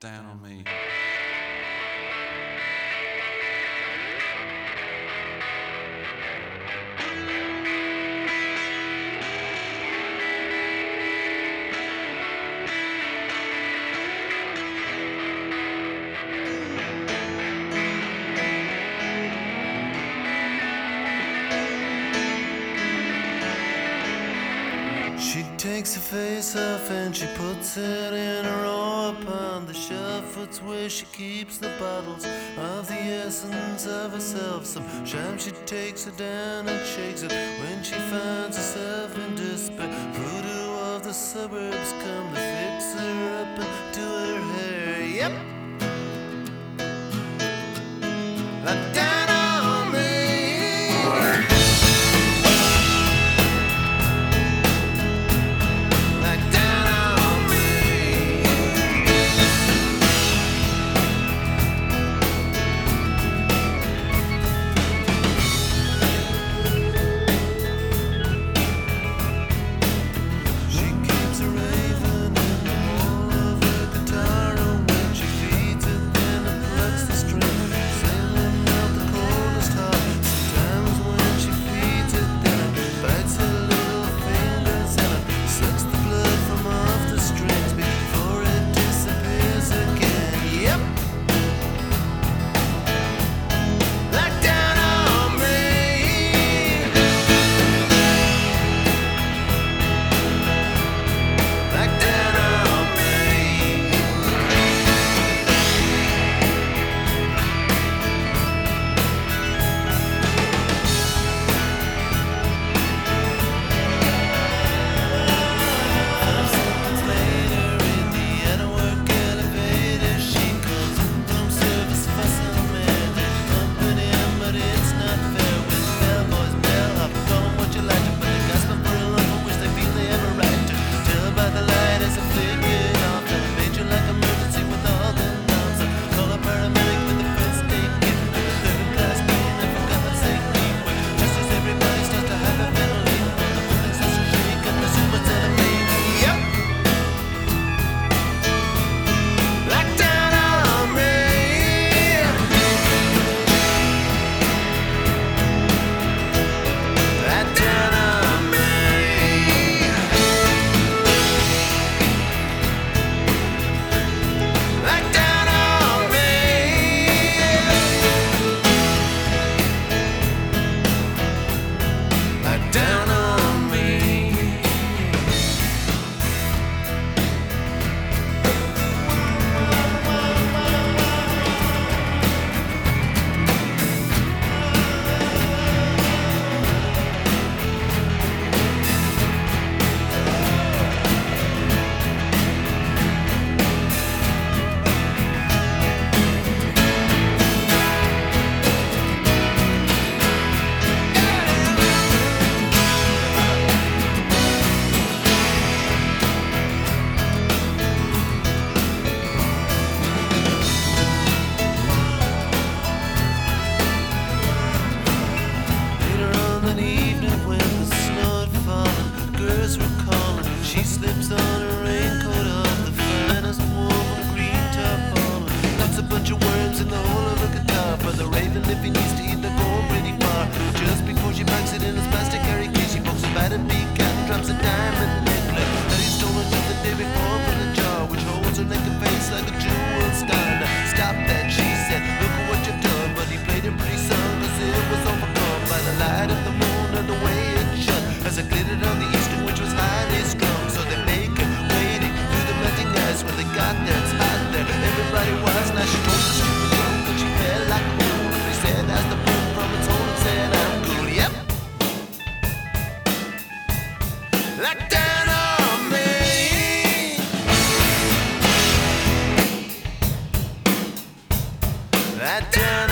down on me. She takes her face off and she puts it in a row upon the shelf. It's where she keeps the bottles of the essence of herself. Sometimes she takes it down and shakes it when she finds herself in despair. Voodoo of the suburbs come to fix her up and do her hair. Yep. Like down on me. She slips on a raincoat of the finest wool with a green tarpaulin. Knocks a bunch of worms in the hole of her guitar for the raven if he needs to eat the gold pretty far. Just before she packs it in his plastic carry case, she pokes a bat and beak cat and drops a diamond necklace that he stolen just the day before from the jar, which holds her naked face like a jewel star. Now, stop that, she said, look at what you've done. But he played a pretty song as it was overcome by the light of the moon and the way it shone as it glittered on the eastern, which was highly strung. When they got there, it's hot there. Everybody was, now she told the stupid drunk that she felt like a fool. They said that's the boom from its hole and said I'm cool. Yep. Like down on me. Like down